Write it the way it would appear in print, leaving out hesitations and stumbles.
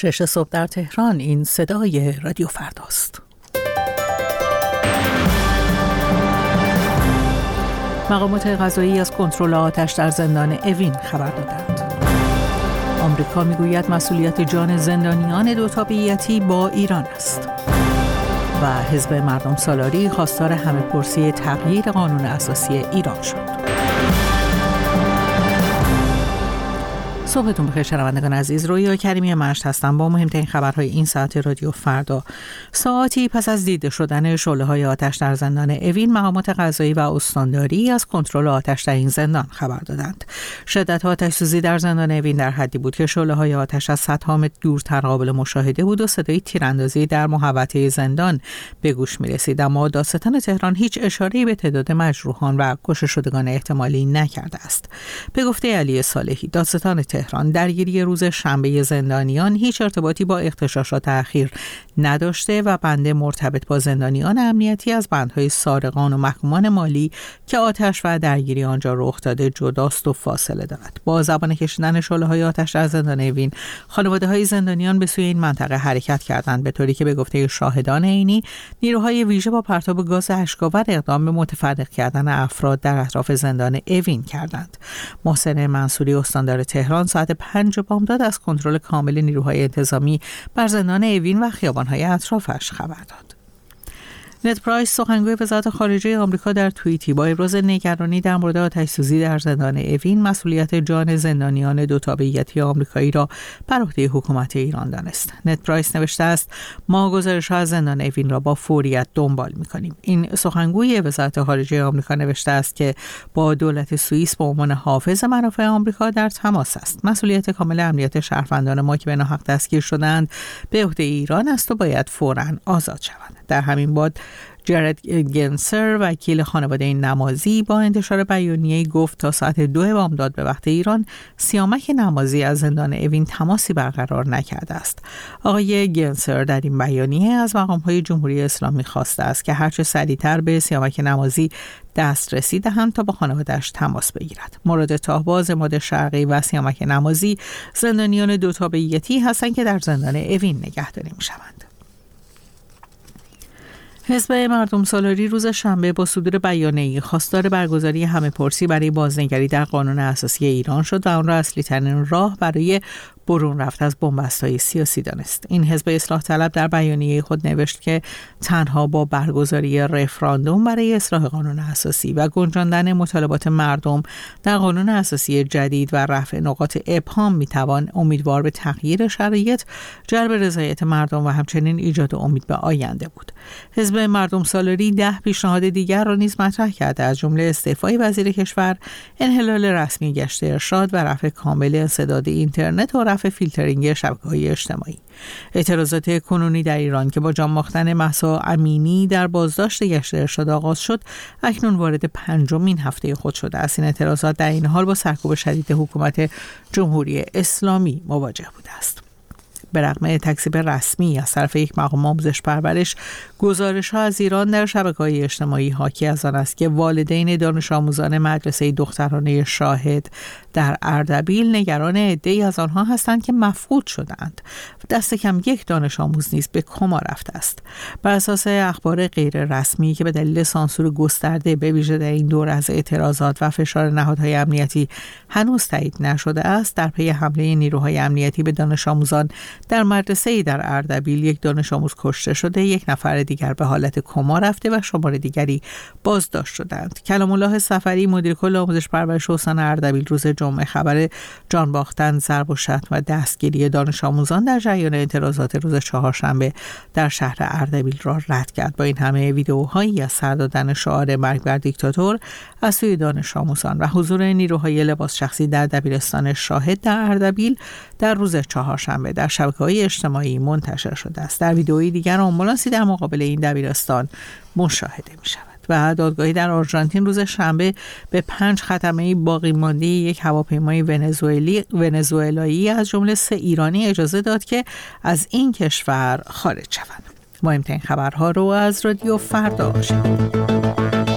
6 صبح در تهران. این صدای رادیو فرداست. مقامات قضایی از کنترل آتش در زندان اوین خبر دادند. آمریکا میگوید مسئولیت جان زندانیان دو تابعیتی با ایران است. و حزب مردم سالاری خواستار همه‌پرسی تغییر قانون اساسی ایران شد. صبحتون بخیر شنوندگان عزیز، رویا کریمی مشت هستم با مهمترین خبرهای این ساعت رادیو فردا. ساعتی پس از دیده شدن شعله‌های آتش در زندان اوین، مقامات قضایی و استانداری از کنترل آتش در این زندان خبر دادند. شدت آتش‌سوزی در زندان اوین در حدی بود که شعله‌های آتش از صدها متر دورتر قابل مشاهده بود و صدای تیراندازی در محوطه زندان به گوش می‌رسید، اما دادستان تهران هیچ اشاره‌ای به تعداد مجروحان و کشته شدگان احتمالی نکرده است. به گفته علی صالحی، دادستان تهران، درگیری روز شنبه زندانیان هیچ ارتباطی با اغتشاشات اخیر نداشته و بند مرتبط با زندانیان امنیتی از بندهای سارقان و محکومان مالی که آتش و درگیری آنجا رخ داده جداست و فاصله دارد. با زبان کشیدن شعله‌های آتش در زندان اوین، خانواده‌های زندانیان به سوی این منطقه حرکت کردند، به طوری که به گفته شاهدان عینی نیروهای ویژه با پرتاب گاز اشک‌آور اقدام به متفرق کردن افراد در اطراف زندان اوین کردند. محسن منصوری استاندار تهران ساعت 5 بامداد از کنترل کامل نیروهای انتظامی بر زندان اوین و خیابان‌های اطرافش خبر داد. نت پرایس، سخنگوی وزارت خارجه آمریکا، در توییتی با ابراز نگرانی در مورد آتش‌سوزی در زندان اوین مسئولیت جان زندانیان دو تابعیتی آمریکایی را بر عهده حکومت ایران دانست. نت پرایس نوشته است: ما گزارش‌ها از زندان اوین را با فوریت دنبال می‌کنیم. این سخنگوی وزارت خارجه آمریکا نوشته است که با دولت سوئیس به عنوان حافظ منافع آمریکا در تماس است. مسئولیت کامل امنیت شهروندان ما که به ناحق دستگیر شدند به عهده ایران است و باید فوراً آزاد شوند. در همین باد جرد گنسر، وکیل خانواده نمازی، با انتشار بیانیه‌ای گفت تا ساعت 2 بامداد به وقت ایران سیامک نمازی از زندان اوین تماسی برقرار نکرده است. آقای گنسر در این بیانیه از مقام‌های جمهوری اسلامی خواسته است که هرچه سریعتر به سیامک نمازی دسترسی دهند تا با خانواده‌اش تماس بگیرد. مراد تاهباز، عماد شرقی و سیامک نمازی زندانیان دو تابعیتی هستند که در زندان اوین نگهداری می‌شوند. حزب مردم سالاری روز شنبه با صدور بیانیه‌ای خواستار برگزاری همه‌پرسی برای بازنگری در قانون اساسی ایران شد و آن را اصلی‌ترین راه برای برون رفت از بن‌بست‌های سیاسی دانست. این حزب اصلاح طلب در بیانیه خود نوشت که تنها با برگزاری رفراندوم برای اصلاح قانون اساسی و گنجاندن مطالبات مردم در قانون اساسی جدید و رفع نقاط ابهام میتوان امیدوار به تغییر شرایط، جلب رضایت مردم و همچنین ایجاد امید به آینده بود. حزب مردم سالاری 10 پیشنهاد دیگر را نیز مطرح کرده، از جمله استعفای وزیر کشور، انحلال رسمی گشت ارشاد و رفع کامل انسداد اینترنت و رفع فیلترینگ شبکه‌های اجتماعی. اعتراضات کنونی در ایران که با جان باختن مهسا امینی در بازداشت گشت ارشاد آغاز شد، اکنون وارد 5مین هفته خود شده است. این اعتراضات در این حال با سرکوب شدید حکومت جمهوری اسلامی مواجه بوده است. به رغم تکذیب رسمی از طرف یک مقام آموزش پرورش، گزارش‌ها از ایران در شبکه‌های اجتماعی حاکی از آن است که والدین دانش آموزان مدرسه دخترانه شاهد در اردبیل نگران عده‌ای از آنها هستند که مفقود شدند. دست کم یک دانش آموز نیز به کما رفته است. بر اساس اخبار غیر رسمی که به دلیل سانسور گسترده به ویژه در این دور از اعتراضات و فشار نهادهای امنیتی هنوز تایید نشده است، در پی حمله نیروهای امنیتی به دانش آموزان در مدرسه‌ای در اردبیل یک دانش آموز کشته شده، یک نفر دیگر به حالت کما رفته و شمار دیگری بازداشت شدند. کلام الله صفری، مدیر کل آموزش پرورش استان اردبیل، روز جمعه خبر جان باختن، ضرب و شتم و دستگیری دانش آموزان در جریان اعتراضات روز چهارشنبه در شهر اردبیل را رد کرد. با این همه ویدئوهایی از سر دادن شعار مرگ بر دیکتاتور از سوی دانش آموزان و حضور نیروهای لباس شخصی در دبیرستان شاهد در اردبیل در روز چهارشنبه در شبکه‌های اجتماعی منتشر شده است. در ویدئویی دیگر آمبولانسی در مقابل این دبیرستان مشاهده می شود. و دادگاهی در آرژانتین روز شنبه به 5 خاتمه باقی مانده یک هواپیمای ونزوئلایی از جمله 3 ایرانی اجازه داد که از این کشور خارج شوند. مهمترین خبرها رو از رادیو فردا شنیدید.